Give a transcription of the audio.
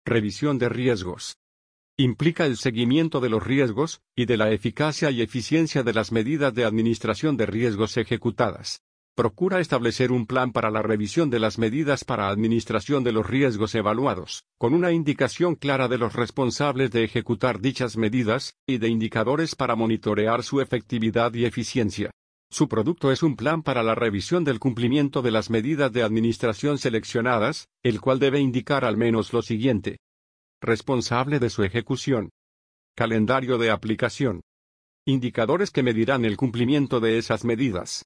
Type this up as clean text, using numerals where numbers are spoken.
Revisión de riesgos. Implica el seguimiento de los riesgos, y de la eficacia y eficiencia de las medidas de administración de riesgos ejecutadas. Procura establecer un plan para la revisión de las medidas para administración de los riesgos evaluados, con una indicación clara de los responsables de ejecutar dichas medidas, y de indicadores para monitorear su efectividad y eficiencia. Su producto es un plan para la revisión del cumplimiento de las medidas de administración seleccionadas, el cual debe indicar al menos lo siguiente. Responsable de su ejecución. Calendario de aplicación. Indicadores que medirán el cumplimiento de esas medidas.